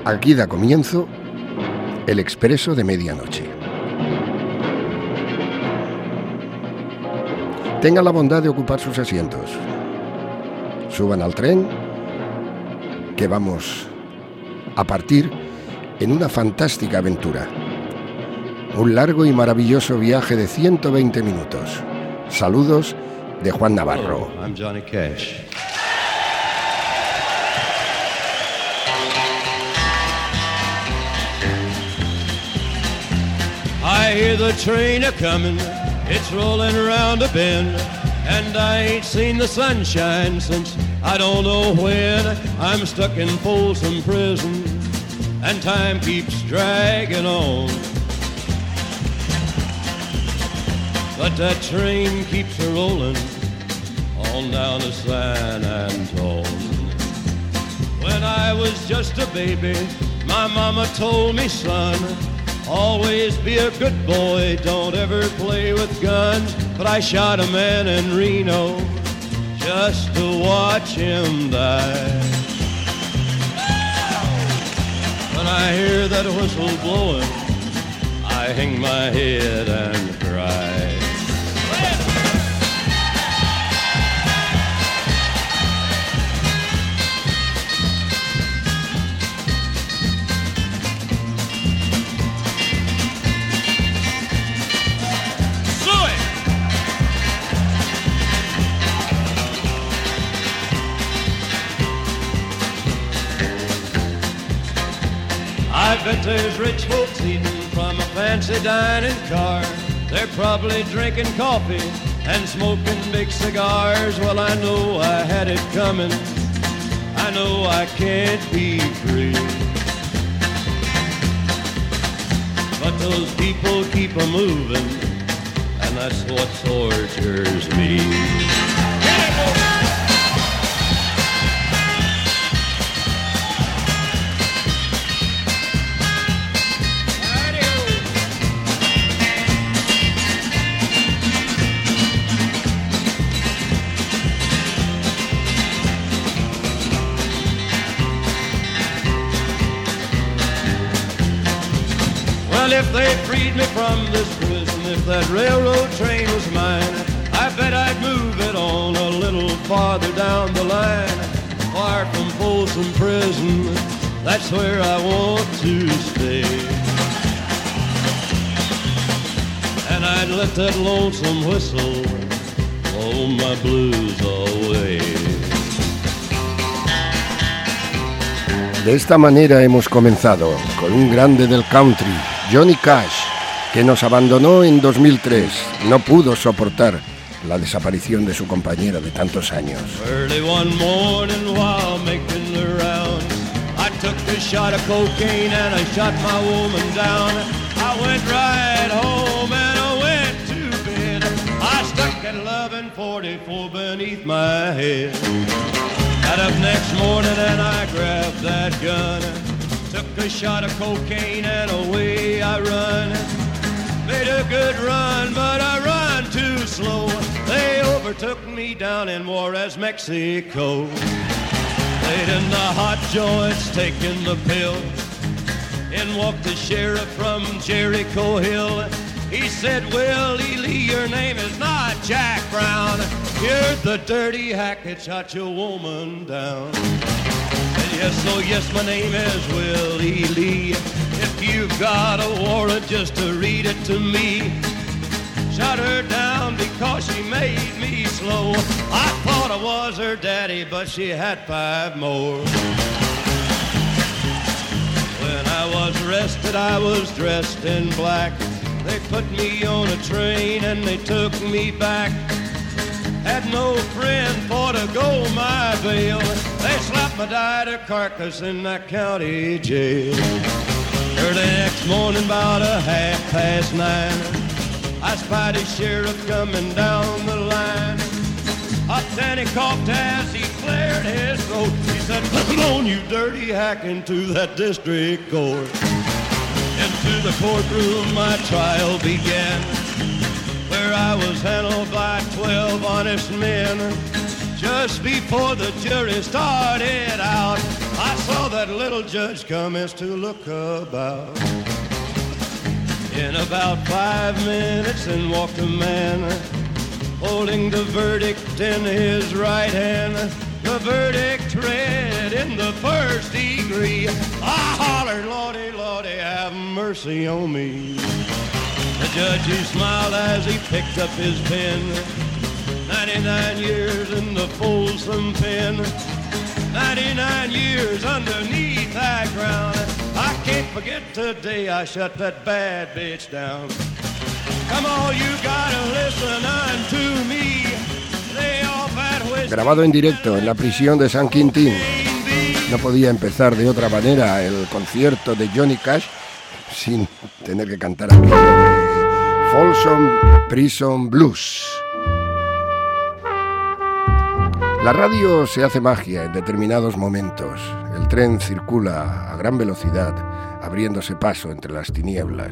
Aquí da comienzo el Expreso de Medianoche. Tengan la bondad de ocupar sus asientos. Suban al tren, que vamos a partir en una fantástica aventura. Un largo y maravilloso viaje de 120 minutos. Saludos de Juan Navarro. Hello, I'm Johnny Cash. I hear the train a-comin', it's rolling around a bend, and I ain't seen the sunshine since I don't know when. I'm stuck in Folsom Prison, and time keeps dragging on. But that train keeps a-rollin' on down to San Antone. When I was just a baby, my mama told me, son, always be a good boy, don't ever play with guns. But I shot a man in Reno just to watch him die. When I hear that whistle blowing, I hang my head and cry. I bet there's rich folks eating from a fancy dining car. They're probably drinking coffee and smoking big cigars. Well, I know I had it coming. I know I can't be free. But those people keep a-moving, and that's what tortures me. If they freed me from this prison, if that railroad train was mine, I bet I'd move it on a little farther down the line. Far from Folsom Prison, that's where I want to stay. And I'd let that lonesome whistle blow my blues away. De esta manera hemos comenzado con un grande del country, Johnny Cash, que nos abandonó en 2003. No pudo soportar la desaparición de su compañera de tantos años. Early one morning while making the rounds, I took a shot of cocaine and I shot my woman down. I went right home and I went to bed. I stuck at 1144 beneath my head. Got up next morning and I grabbed that gun. Took a shot of cocaine and away I run. Made a good run, but I run too slow. They overtook me down in Juarez, Mexico. Laid in the hot joints, taking the pill. In walked the sheriff from Jericho Hill. He said, Willie Lee, your name is not Jack Brown. You're the dirty hack that shot your woman down. Yes, oh yes, my name is Willie Lee. If you've got a warrant, just to read it to me. Shot her down because she made me slow. I thought I was her daddy, but she had 5 more. When I was arrested, I was dressed in black. They put me on a train and they took me back. Had no friend for to go my bail. They slapped my died carcass in that county jail. Early next morning, about 9:30, I spied a sheriff coming down the line. Up then he coughed as he cleared his throat. He said, "Listen on, you dirty hack, into that district court." Into the courtroom my trial began, where I was handled by 12 honest men. Just before the jury started out, I saw that little judge commence to look about. In about 5 minutes, in walked a man, holding the verdict in his right hand. The verdict read in the first degree. I hollered, Lordy, Lordy, have mercy on me. The judge, he smiled as he picked up his pen. 99 years in the Folsom pen. 99 years underneath that ground. I can't forget the day I shut that bad bitch down. Come on, you gotta listen unto me. Lay off that whiskey. Grabado en directo en la prisión de San Quintín. No podía empezar de otra manera el concierto de Johnny Cash sin tener que cantar aquello de Folsom Prison Blues. La radio se hace magia en determinados momentos. El tren circula a gran velocidad, abriéndose paso entre las tinieblas.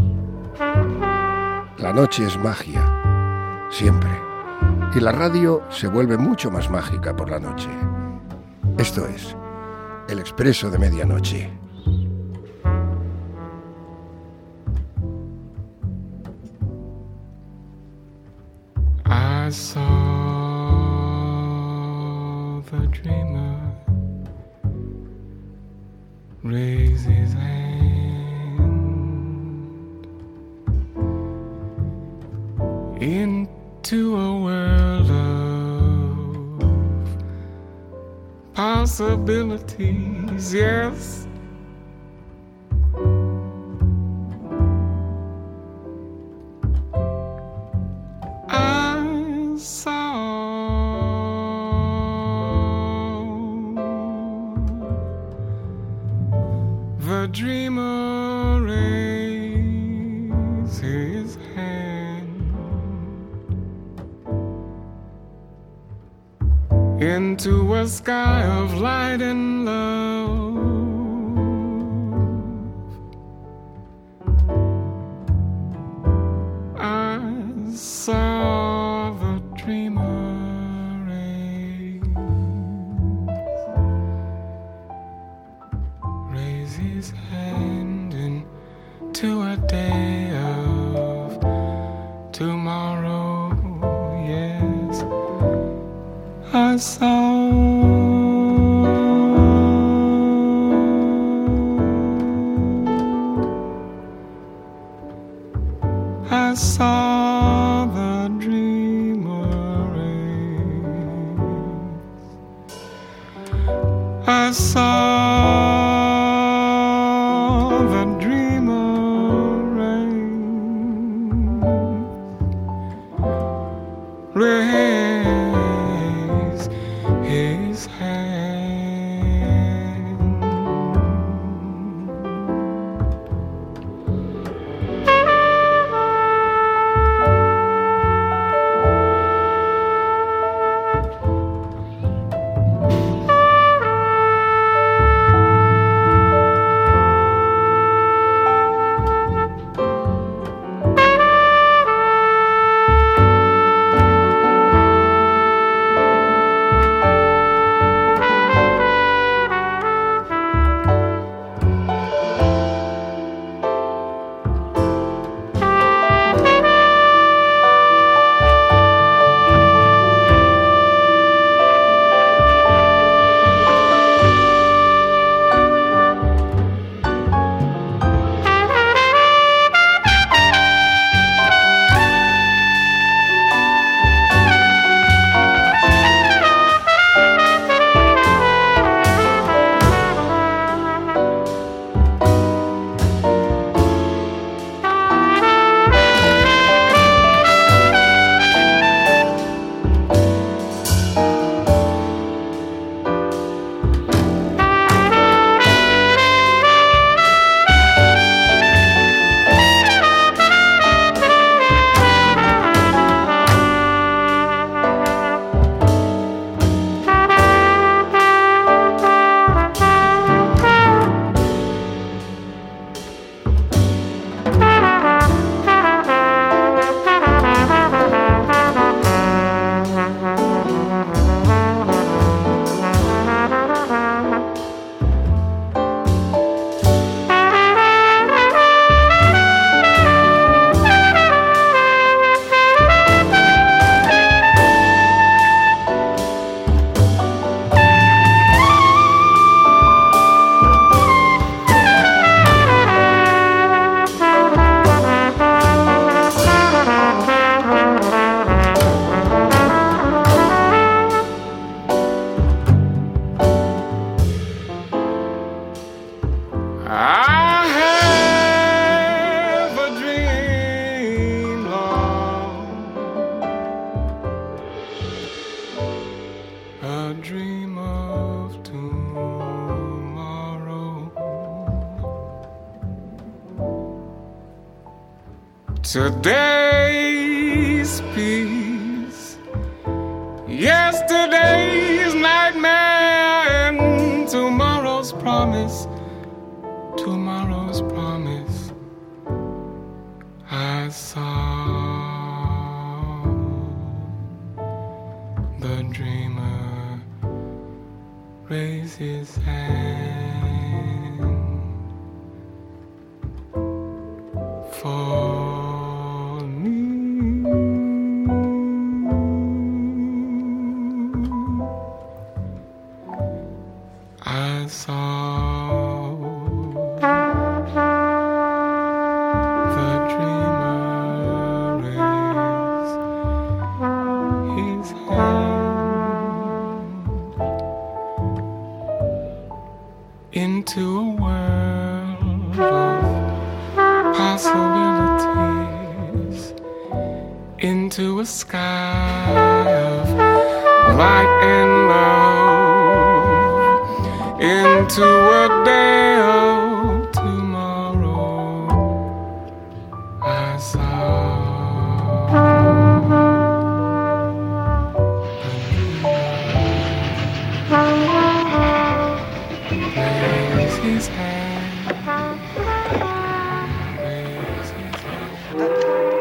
La noche es magia, siempre. Y la radio se vuelve mucho más mágica por la noche. Esto es El Expreso de Medianoche. I saw the dreamer raise his hand into a world of possibilities, yes. I saw the dreamer raise his hand into a sky of light and love. I saw the dreamer raise his hand into a day of tomorrow, yes. I saw the dreamer race. I saw the dreamer raise his hand. I have a dream, Lord, a dream of tomorrow. Today's peace, yesterday's nightmare, and tomorrow's promise. Tomorrow's promise. I saw the dreamer raise his hand for me. I saw into a world of possibilities, into a sky of light and love, into a day of tomorrow. I saw his hand, raise his hand.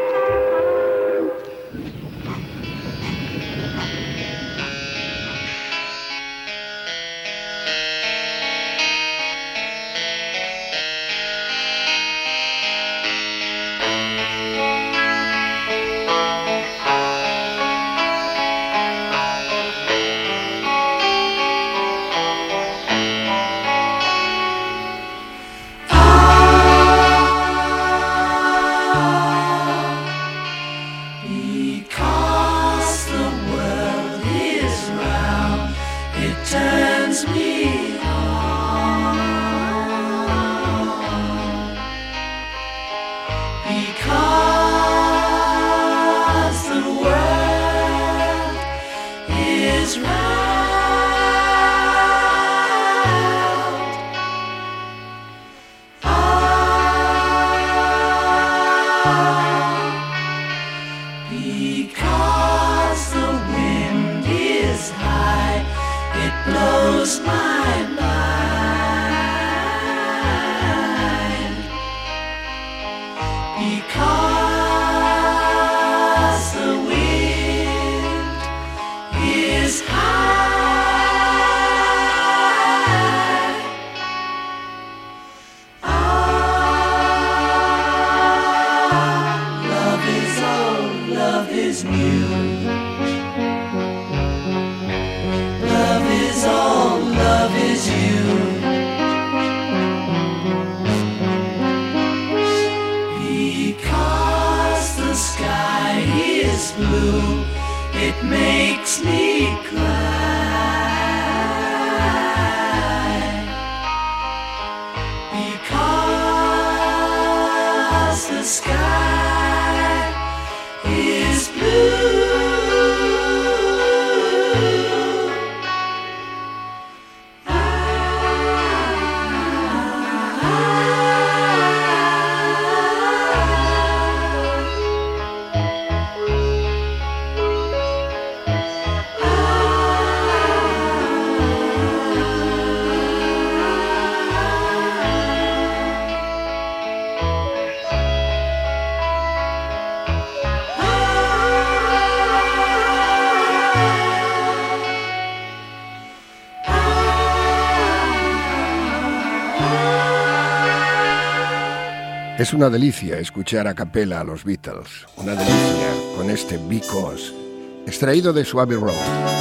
Es una delicia escuchar a capela a los Beatles, una delicia con este Because, extraído de su Abbey Road.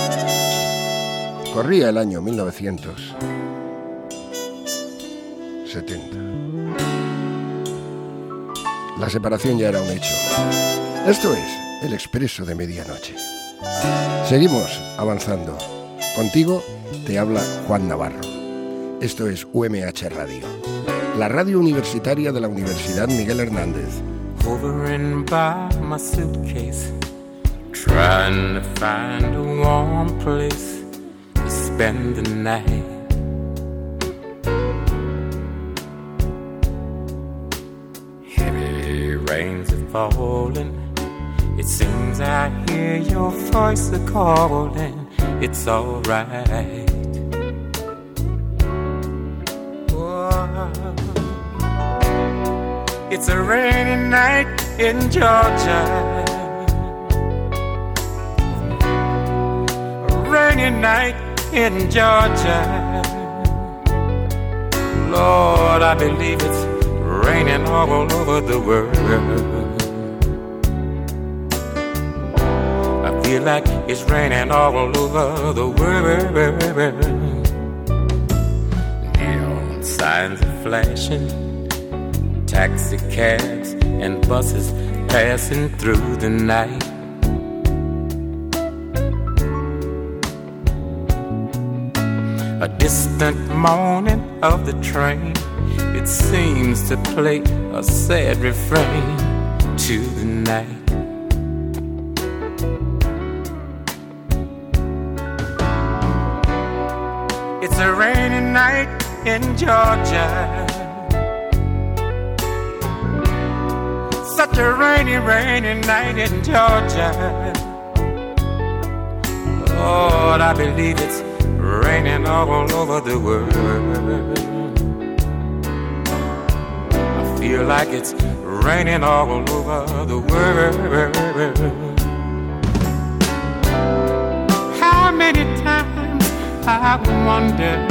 Corría el año 1970. La separación ya era un hecho. Esto es El Expreso de Medianoche. Seguimos avanzando. Contigo te habla Juan Navarro. Esto es UMH Radio. la radio universitaria de la Universidad Miguel Hernández. Hovering by my suitcase, trying to find a warm place to spend the night. Heavy rains are falling. It seems I hear your voice calling. It's alright. It's a rainy night in Georgia. A rainy night in Georgia. Lord, I believe it's raining all over the world. I feel like it's raining all over the world. Neon signs are flashing, taxi cabs and buses passing through the night. A distant moaning of the train, it seems to play a sad refrain to the night. It's a rainy night in Georgia. Such a rainy, rainy night in Georgia. Lord, I believe it's raining all over the world. I feel like it's raining all over the world. How many times I wonder,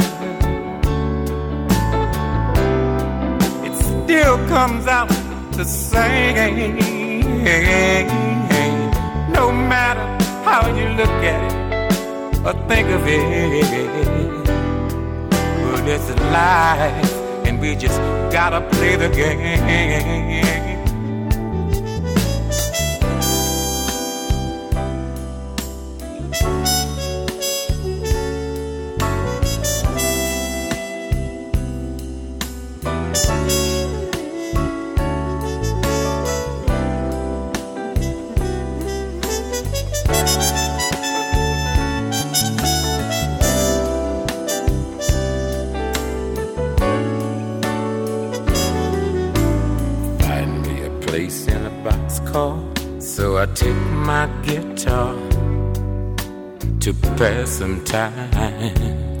it still comes out the same. No matter how you look at it or think of it, but it's life and we just gotta play the game. So I took my guitar to pass some time.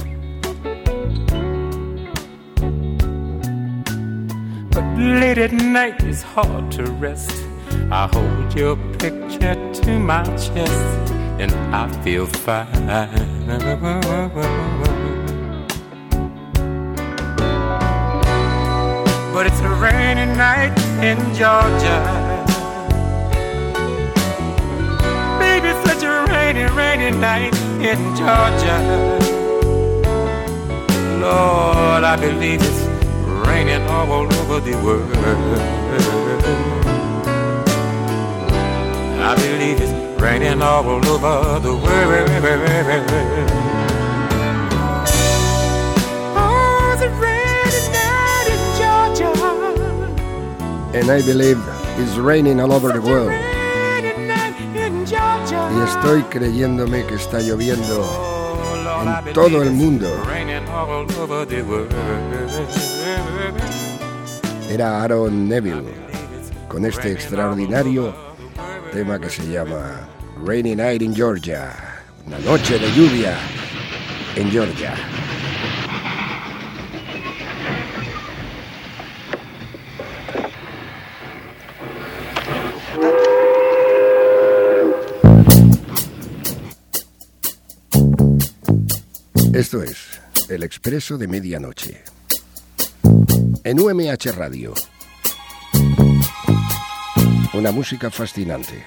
But late at night it's hard to rest. I hold your picture to my chest and I feel fine. But it's a rainy night in Georgia. Such a rainy, rainy night in Georgia. Lord, I believe it's raining all over the world. I believe it's raining all over the world. Oh, it's a rainy night in Georgia. And I believe it's raining all over the world. Y estoy creyéndome que está lloviendo en todo el mundo. Era Aaron Neville con este extraordinario tema que se llama Rainy Night in Georgia, una noche de lluvia en Georgia. Esto es El Expreso de Medianoche en UMH Radio. Una música fascinante.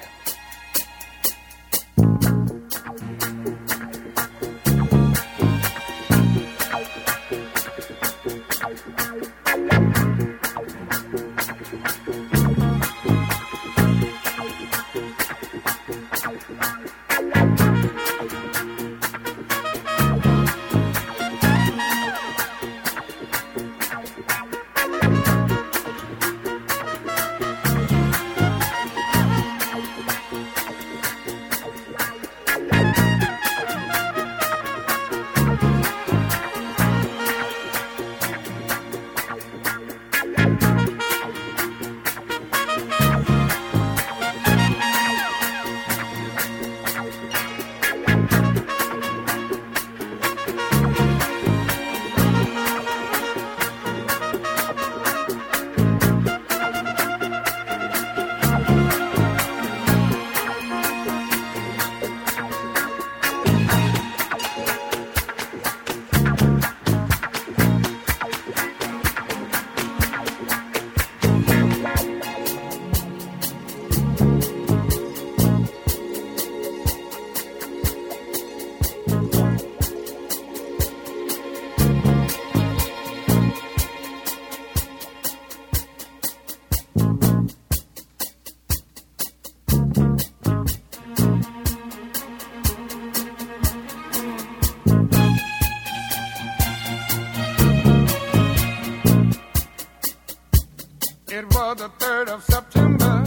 It was the 3rd of September.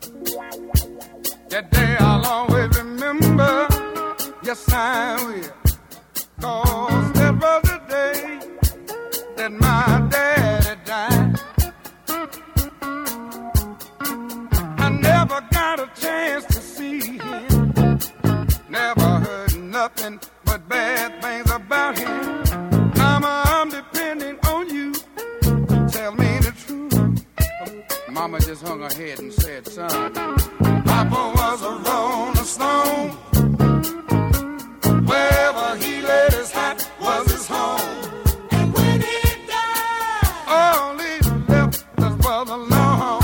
That day I'll always remember. Yes, I will. 'Cause that was the day that my daddy died. I never got a chance to see him. Never heard nothing but bad things about him. Mama, I'm depending on you. Tell me the truth. Mama just hung her head and said, son, Papa was a rolling stone. Wherever he laid his hat was his home. And when he died, all he left us was alone.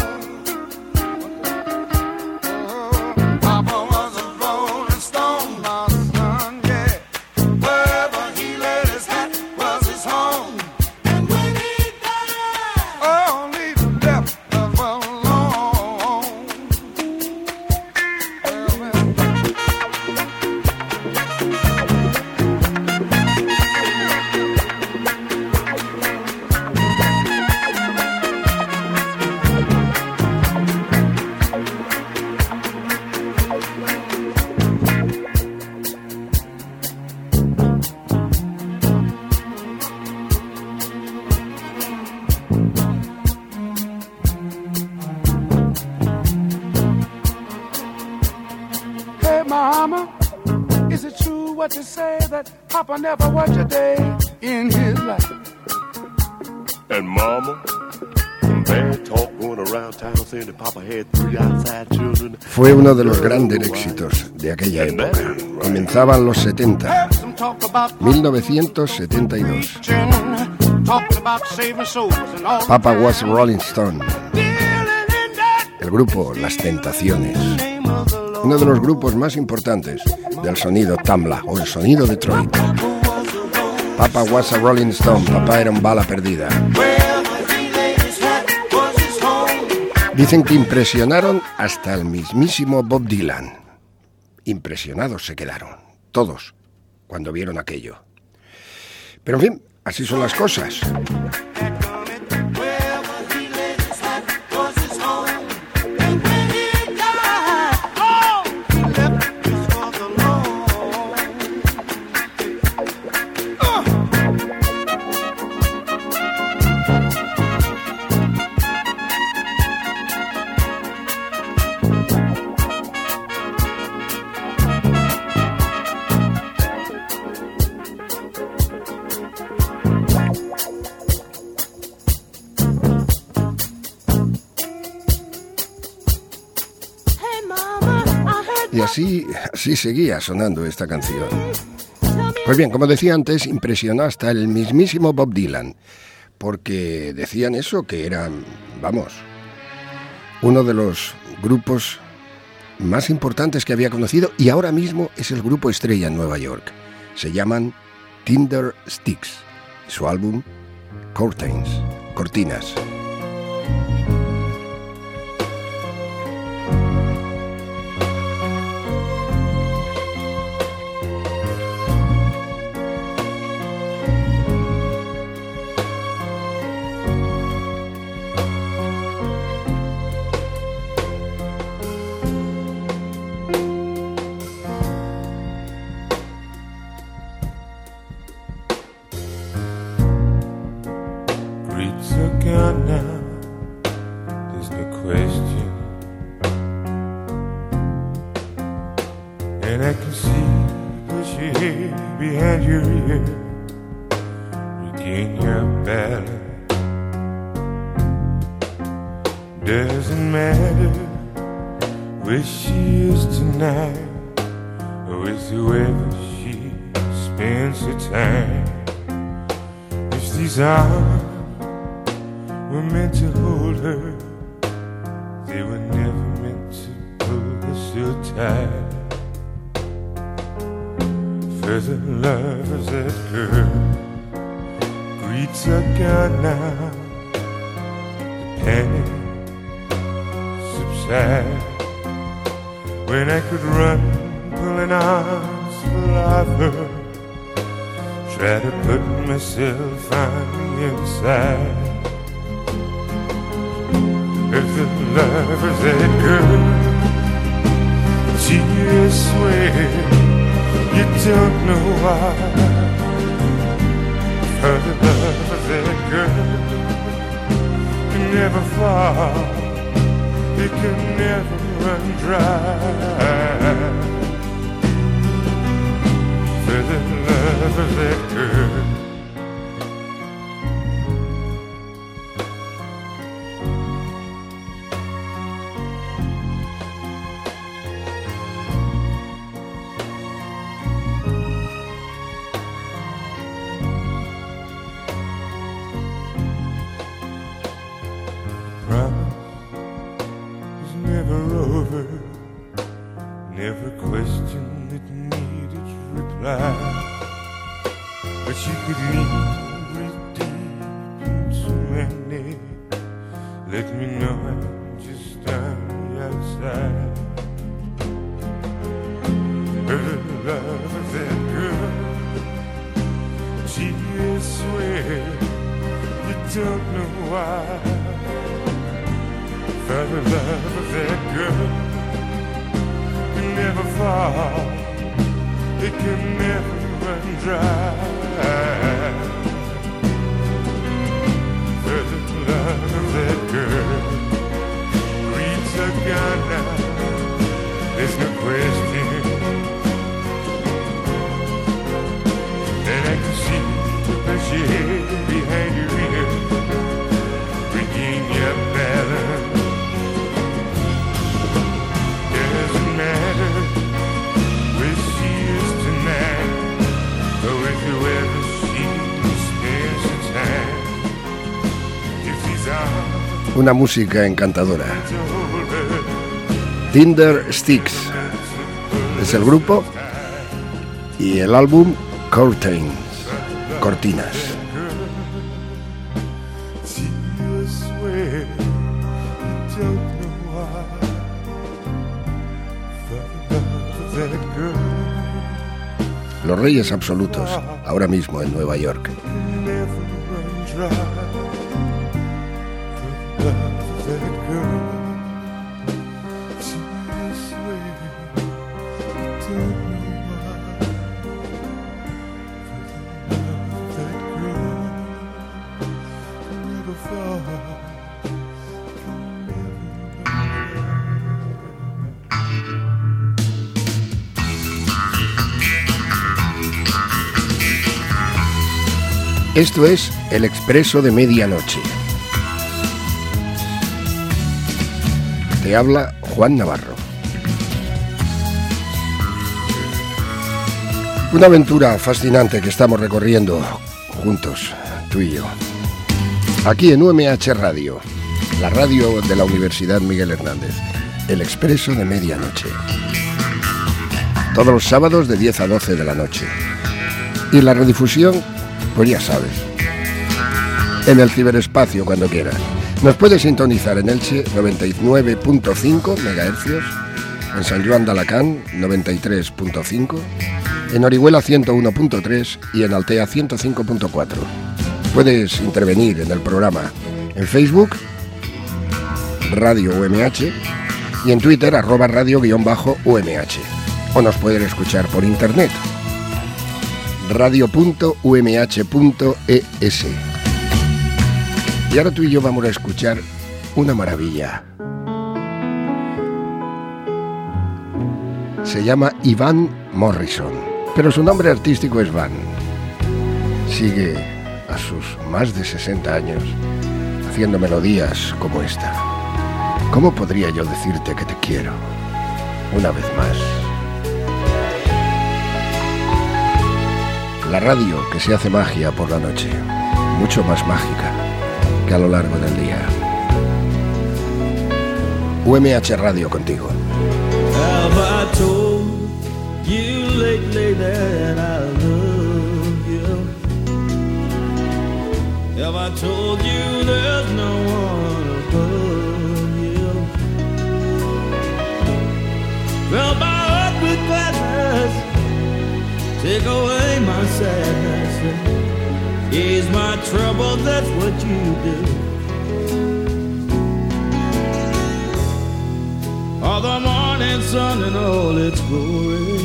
Oh, Papa was a rolling stone, my son, yeah. Wherever he laid his hat was his home. And when he died, all he left us was alone. Hey, Mama, is it true what you say that Papa never worked a day in his life? And Mama, bad talk going around town saying that Papa had 3 outside children. Fue uno de los grandes éxitos de aquella época. Comenzaban los 70, 1972. Papa Was a Rolling Stone. El grupo Las Tentaciones. Uno de los grupos más importantes del sonido Tamla o el sonido Detroit. Papa Was a Rolling Stone. Papá era un bala perdida. Dicen que impresionaron hasta el mismísimo Bob Dylan. Impresionados se quedaron, todos, cuando vieron aquello. Pero en fin, así son las cosas. Y así seguía sonando esta canción. Pues bien, como decía antes, impresionó hasta el mismísimo Bob Dylan, porque decían eso, que eran, vamos, uno de los grupos más importantes que había conocido, y ahora mismo es el grupo estrella en Nueva York. Se llaman Tinder Sticks, su álbum Curtains, Cortinas. And I can see push your head behind your ear, regain your balance. Doesn't matter where she is tonight, or with whoever she spends her time. If these arms were meant to hold her, they were never meant to pull her so tight. For the lovers that girl greets a gun now, the panic subsides. When I could run, pulling arms full of her, try to put myself on the inside. love of that girl. Gee, I swear you don't know why. For the love of that girl can never fall, it can never run dry. For the love of that girl. Una música encantadora. Tinder Sticks es el grupo y el álbum Curtains, Cortinas. Los Reyes Absolutos, ahora mismo en Nueva York. Esto es El Expreso de Medianoche. Te habla Juan Navarro. Una aventura fascinante que estamos recorriendo juntos, tú y yo. Aquí en UMH Radio, la radio de la Universidad Miguel Hernández. El Expreso de Medianoche. Todos los sábados de 10 a 12 de la noche. Y la redifusión, pues ya sabes, en el ciberespacio cuando quieras. Nos puedes sintonizar en Elche 99.5 MHz, en San Joan de Alacant 93.5, en Orihuela 101.3 y en Altea 105.4. Puedes intervenir en el programa en Facebook, Radio UMH, y en Twitter, @radio_UMH. O nos pueden escuchar por internet, radio.umh.es. Y ahora tú y yo vamos a escuchar una maravilla. Se llama Van Morrison, pero su nombre artístico es Van. Sigue a sus más de 60 años haciendo melodías como esta. ¿Cómo podría yo decirte que te quiero una vez más? La radio que se hace magia por la noche, mucho más mágica que a lo largo del día. UMH Radio contigo. Have I told you lately that I love you? Have I told you there's no one above you? Fill my heart with gladness, take away my sadness, ease my trouble, that's what you do. sun in all its glory.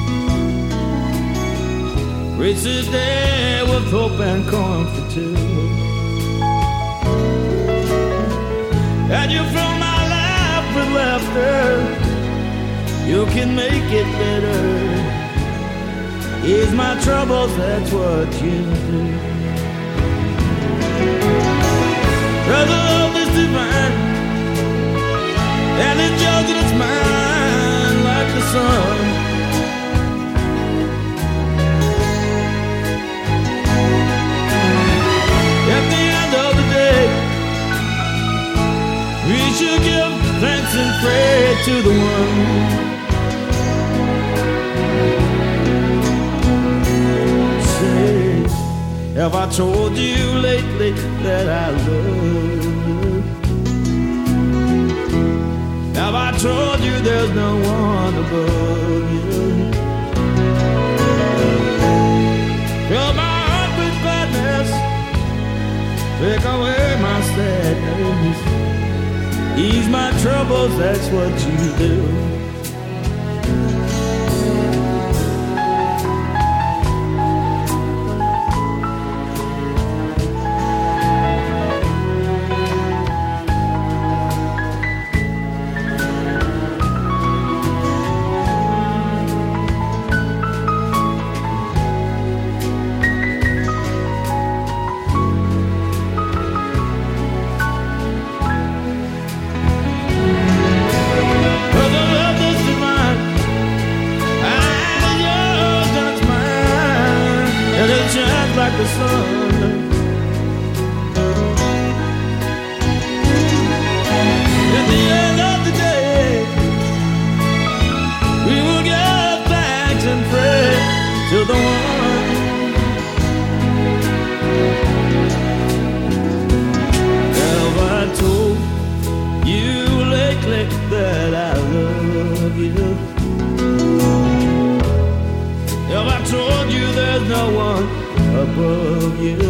Reach the day with hope and comfort too. And you fill my life with laughter. You can make it better. Ease my troubles, that's what you do. Cause love is divine, and it's yours and it's mine like the sun. At the end of the day, we should give thanks and pray to the one. Say, have I told you lately that I love you? Have I told you there's no one above you? Fill my heart with gladness, take away my sadness, ease my troubles, that's what you do. Like the sun. At the end of the day, we will give thanks and pray to the one. Have I told you lately that I love you? Have I told you there's no one above you?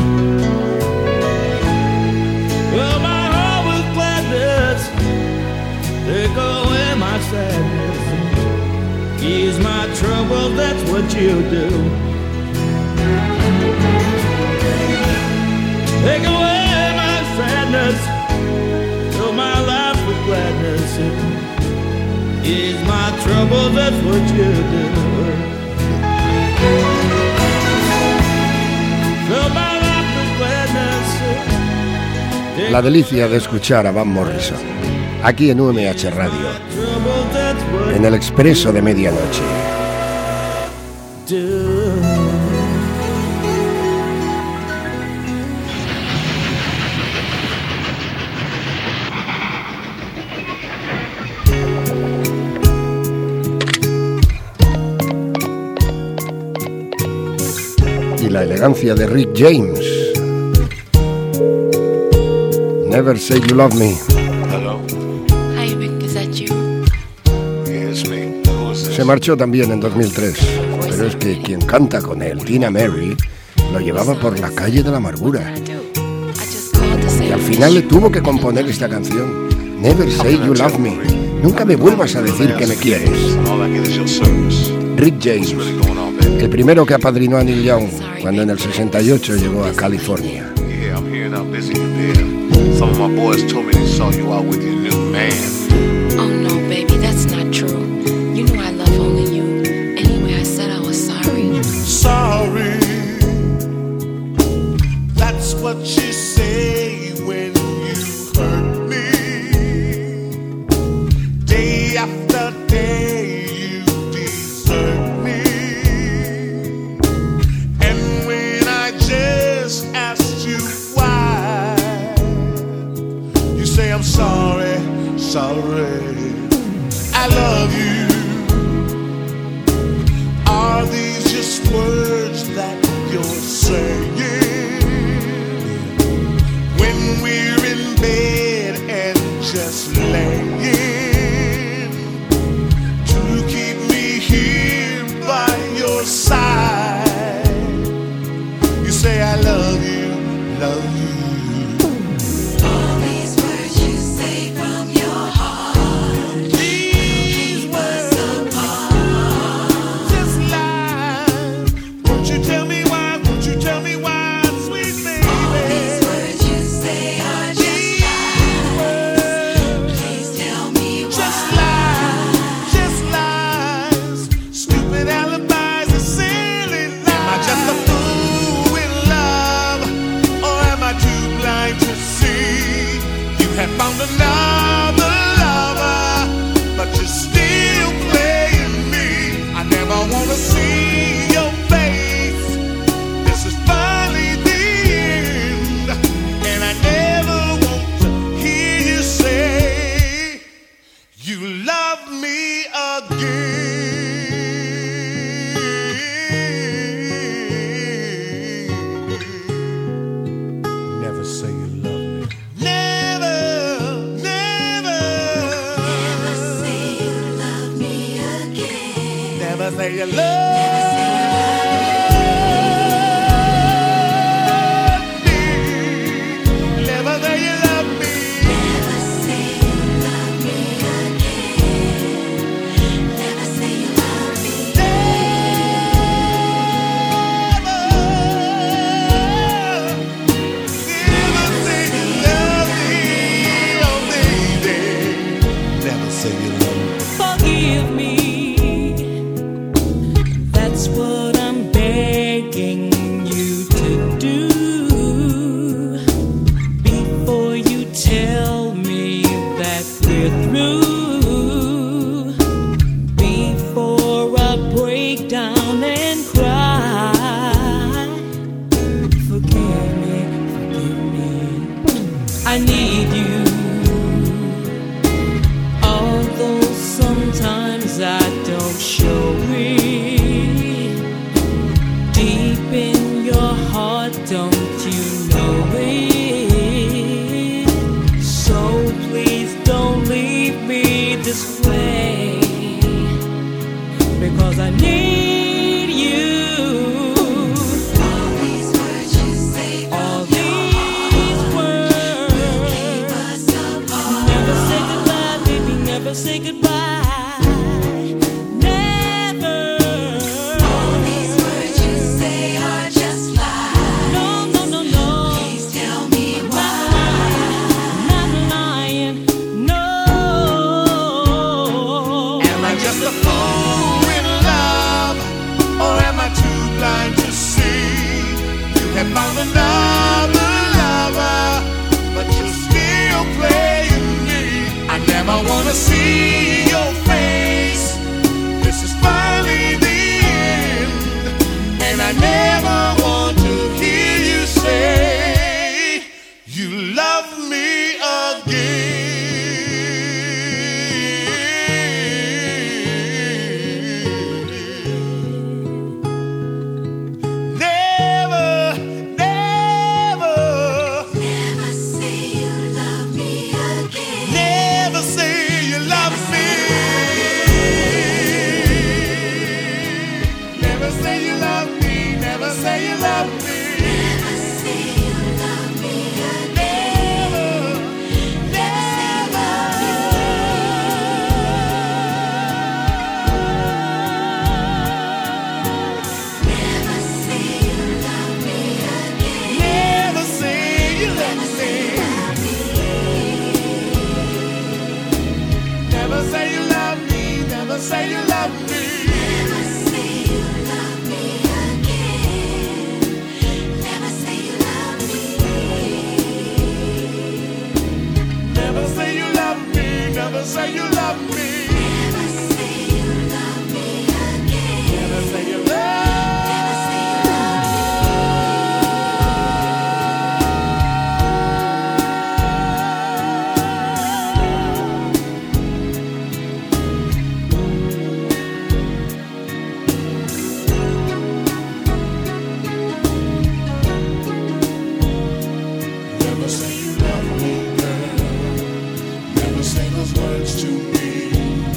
Fill my heart with gladness, take away my sadness, ease my trouble, that's what you do. Take away my sadness, fill my life with gladness, ease my trouble, that's what you do. La delicia de escuchar a Van Morrison, aquí en UMH Radio, en el Expreso de Medianoche. Y la elegancia de Rick James. Never Say You Love Me. Hello. Hi, Rick, is that you? Yeah, it's me. Who is this? Se marchó también en 2003, pero es que quien canta con él, Tina Mary, lo llevaba por la calle de la amargura. Y al final le tuvo que componer esta canción, Never Say You Love Me. Nunca me vuelvas a decir que me quieres. Rick James, el primero que apadrinó a Neil Young cuando en el 68 llegó a California. Yeah, I'm hearing how busy you've been. Some of my boys told me they saw you out with your new man. Oh no, baby, that's not true. You know I love only you. Anyway, I said I was sorry. Sorry, that's what you say when you hurt me. Day after day you desert me. And when I just asked you why, you say I'm sorry, sorry. I love you. Are these just words that you're saying when we're in bed and just laying to keep me here by your side? You say I love you, love you. All these words you say from your heart. These found another lover, but you're still playing me. I never wanna see your face. This is finally the end, and I never want to hear you say you love me again. Never say you love me. Never, never. Never say you love me again. Never say you love me. Never say you love me. Never say you love me again. Never say you love me. Never say you love me, oh baby. Never say you love me. Forgive me. That's what I'm begging you to do. Before you tell me that we're through. Before I break down and cry. Forgive me, forgive me. I need you. Although sometimes I don't show it. Deep in your heart, don't you know it? So please don't leave me this way, because I need you. All these words you say All from your these heart will words. keep us apart. Never say goodbye, baby, never say goodbye. Never. All these words you say are just lies. No, no, no, no. Please tell me why. Not lying, no. Am I just a fool in love, or am I too blind to see? You have found another lover, but you're still playing me. I never wanna see your face. This is finally the end, and I never want to hear you say you love me again. Never, never, Never say you love me again. never say you love me. Never say you love me. Never say you love me. Never say you love me again. Never, Never say you love me again. never say you love me. Never say you love me. Never say you love me. Never say you love me again. Never say you love me. Never say you love me. Never say you love me. Never say you love me again. Never say you love. Never say you love me. Never say you love me, girl. Never say those words to me.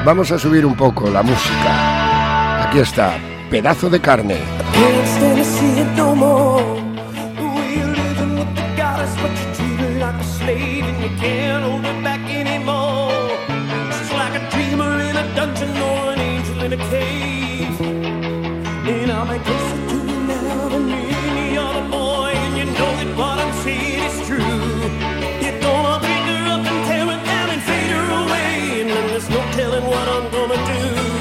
Vamos a subir un poco la música. Aquí está, Pedazo de carne. Can't stand to see it no more. The way you're living with the goddess, but you treat her like a slave, and you can't hold her back anymore. She's like a dreamer in a dungeon or an angel in a cave. And I'll be closer to you now than any other boy, and you know that what I'm saying is true. You're gonna pick her up and tear her down and fade her away, and then there's no telling what I'm gonna do.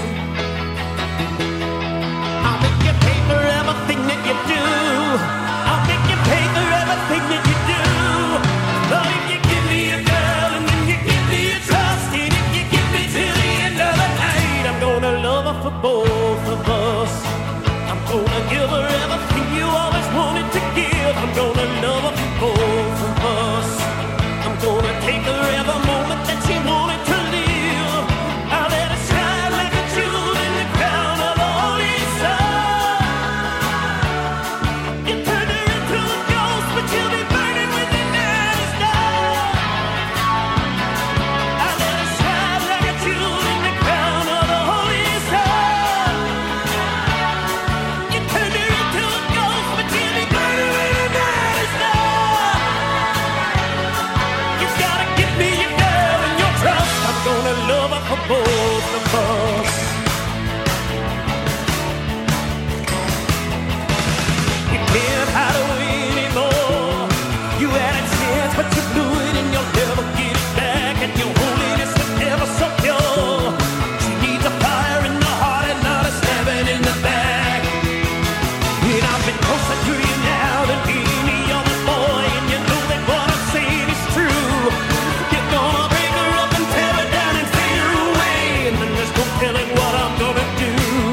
I'll make you pay for everything that you do. I'll make you pay for everything that you do. But if you give me a girl and then you give me a trust, and if you give me till the end of the night, I'm gonna love her for both of us. I'm gonna give her everything you always wanted to give. I'm gonna love her for both of us. I'm gonna take her every moment that she wanted to live. I'll let her shine like a jewel in the crown of the holy sun. You turned her into a ghost, but you'll be burning when the night is done. I'll let her shine like a jewel in the crown of the holy sun. You turned her into a ghost, but you'll be burning when the night is done. You gotta give me your girl and your trust. I'm gonna love her for both of us. You can't hide away anymore. You had a chance, but you blew it, and you'll never get it back. And your holiness was never so pure. She needs a fire in the heart and not a stabbing in the back. And I've been closer to you now than any other boy, and you know that what I'm saying is true. You're gonna break her up and tear her down and fade her away, and then there's no telling what I'm gonna do.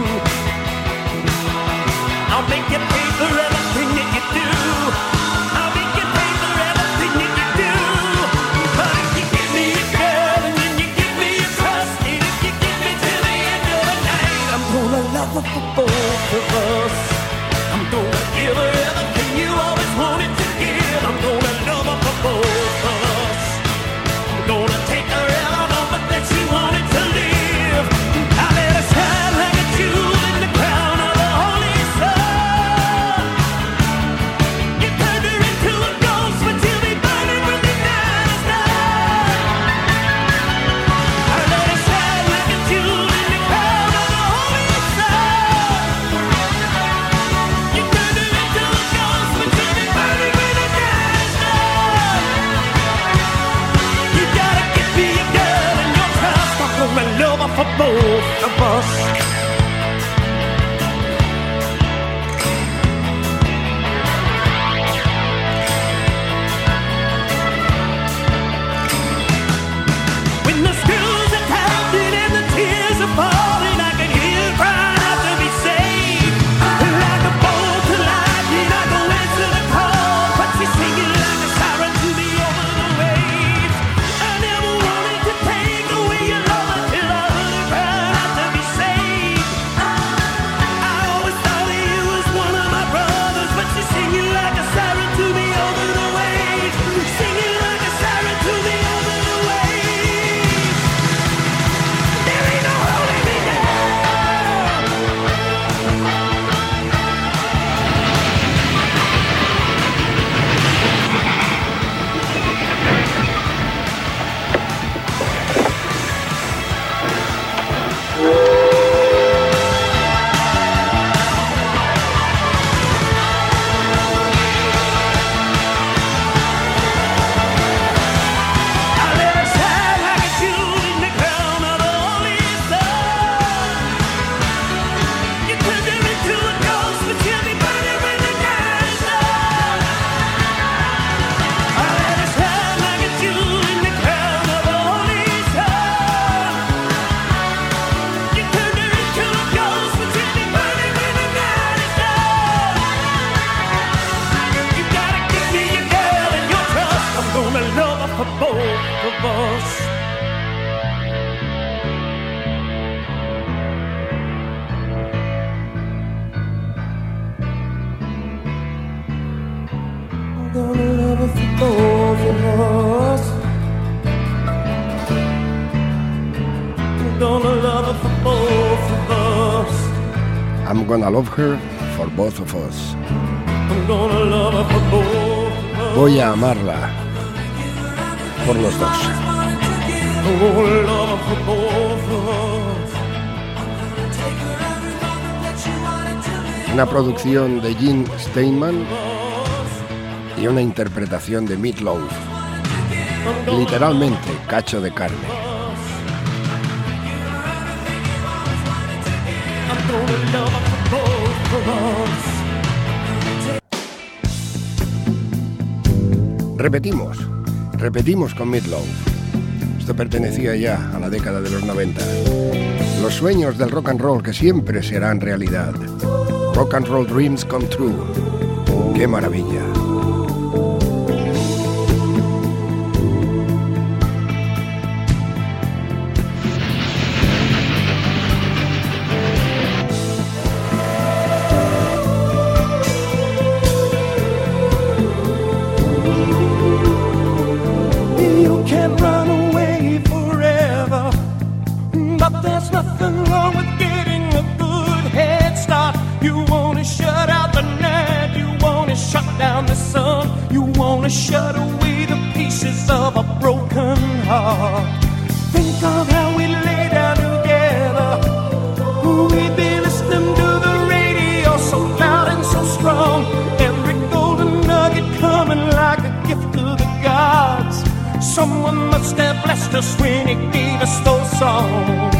I'll make you pay for everything that you do. I'll make you pay for everything that you do. But if you give me a girl and then you give me a trust, and if you give me till the end of the night, I'm gonna love her for both of us. I'm gonna give her everything you always wanted to give. I'm gonna love her for both of us. I'm gonna take her every moment that she wanted to live. I let her shine like a jewel in the crown of the holy sun. You turned her into a ghost, but you'll be burning when the night is done. I let her shine like a jewel in the crown of the holy sun. You turned her into a ghost, but you'll be burning when the night is done. You gotta give me a girl and your trust. I'm gonna love her for both of us. When the screws are pounding and the tears are falling, I can hear her crying out to be saved. Like a bolt to lightning, I go answer the call, but she's singing like a siren to me over the waves. I never wanted to take away your love until I heard her crying out to be saved. I always thought of you as one of my brothers, but she's singing like a siren to me over the waves. Singing like a siren to me over the waves. There ain't no holding me down. I let her shine like a jewel in the crown of the holy sun. You turned her into a ghost, but you'll be burning when the night is done. I let her shine like a jewel in the crown of the holy sun. You turned her into a ghost, but you'll be burning when the night is done. You gotta give me your girl and your trust. I'm gonna love her for both of us. I'm gonna love her for both of us. I'm gonna love her for both of us. I'm gonna love her for both of us. I'm gonna love her for both of us. Voy a amarla por los dos. I'm gonna love her for both of us. Una producción de Gene Steinman y una interpretación de Meat Loaf. Literalmente, cacho de carne. I'm gonna love her for both of us. Repetimos con Meat Loaf. Esto pertenecía ya a la década de los 90. Los sueños del rock and roll que siempre serán realidad. Rock and roll dreams come true. ¡Qué maravilla! You can run away forever, but there's nothing wrong with getting a good head start. You wanna shut out the night, you wanna shut down the sun, you wanna shut away the pieces of a broken heart. Think of how we lay down together. We've been listening to the radio so loud and so strong. Every golden nugget coming like a gift to the gods. Someone must have blessed us when he gave us those songs.